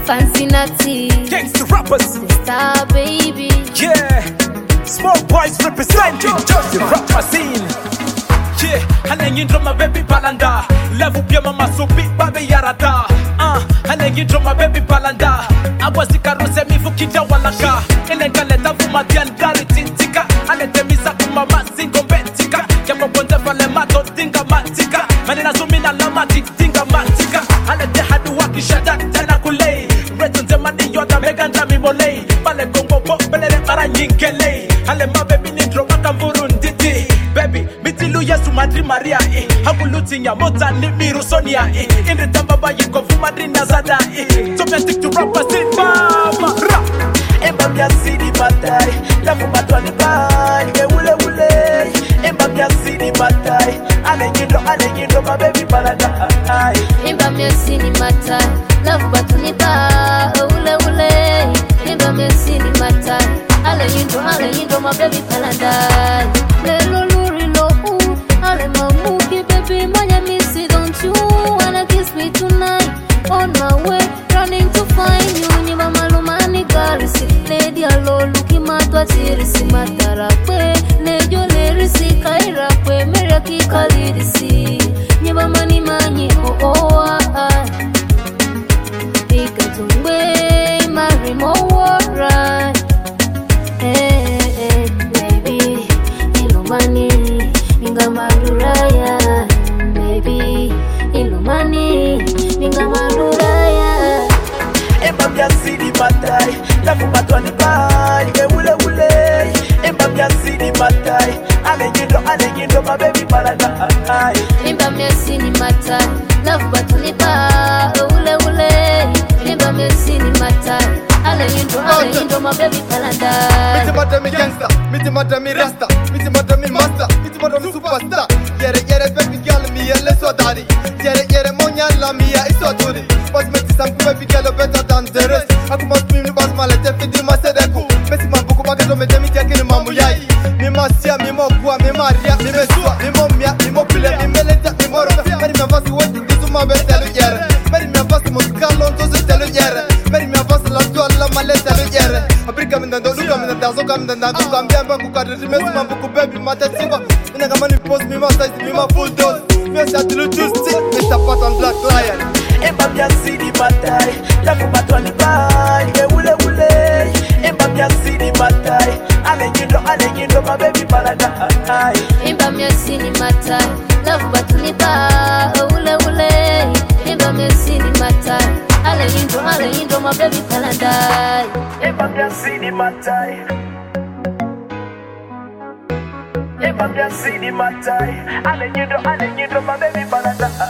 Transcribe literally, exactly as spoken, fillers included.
Fancy Natty, Gangsta rappers, Star Baby. yeah. Small boys representing just the rapper scene. Yeah, hanengin drama baby palanda. Level pia mama so big baby yarada. Ah, hanengin drama baby palanda. Agwasi karose mifu kita walaka. Elengaleta fuma dian gari tintika. Aletemisa kumama singo betika. Yamo ponte vale mato dinga matika. Manina zumina lama dinga matika. Alete hadu waki shadak tena kulei. Retunze mani yoda meganda mi molei. Pale kongo bo belere para nyinkele. Ale ma baby ni drama kamburunditi. Baby, mitilu yesu madri Maria eh. Hakuluti nyamota ni miru Sonia eh. Inri tambaba yiko fu madri nazada eh. Topia stick to rappers in mama rap. Emba mia sidi batai. Lafu matwani bai. Ye ule ule. Emba mia sidi batai. Ale yindo, ale yindo my baby balada. Emba mia sidi batai. Lafu matwani bai. Ule ule. Emba mia sidi batai. Ale yindo, ale yindo my baby balada. Lelo Ale mamuki baby, manya missy, don't you wanna kiss me tonight? On my way, running to find you. Niba malumani garisi, lady alo luki matwa tirisi matarakwe. Nejo lerisi kairakwe, meraki kalidisi. Niba mani mani oh oh ah. Ikatumbe marimo wara. Hey hey baby, ilumani. Minga maduraya, baby, ilumani. Minga maduraya. Emba mia sidi batai, lafu matwani bai. Ye ule ule. Emba mia sidi batai. Ale yindo, ale yindo my baby balada. Emba mia sidi batai, lafu matwani bai. Ule ule. Emba mia sidi batai. Ale yindo, ale yindo my baby balada. Miti mata mi gangsta, miti mata mi rasta, miti mata mi master, miti mata mi superstar. Yere yere baby girl mi yele so daddy. Yere yere monya la mi ya iso duri. Bas meti sam ku baby girl better than the rest. Aku mas mi bas mala te fidi masedeku. Meti mambuku bagato me demi tekini mamu yai. Mi masia mi mo bua mi maria mi mesua mi mo mia mi mo pile mi meleta mi mo rofa. Meri mi avasi weti disu ma betelu yere. Meri mi avasi musikalo ntozo telu yere. Meri mi avasi la tua la maleta lu yere. Afrika mi ndando luka mi ndandazo ka mi ndandazo ka mi amba ku kadri mesi mambuku baby mata singo. Ina kama ni post mi ma size mi ma full dose. Mi sa tilu juicy Mister Pat on Black Lion. Emba mia sidi batai, lafu matwani bai. Ye ule ule. Emba mia sidi batai. Ale yindo, ale yindo my baby balada. Emba mia sidi batai, lafu matwani bai. Ule ule. Emba mia sidi batai. Ale yindo, ale yindo my baby balada. Emba mia sidi batai. Emba mia sidi batai. Ale yindo, ale yindo my baby balada.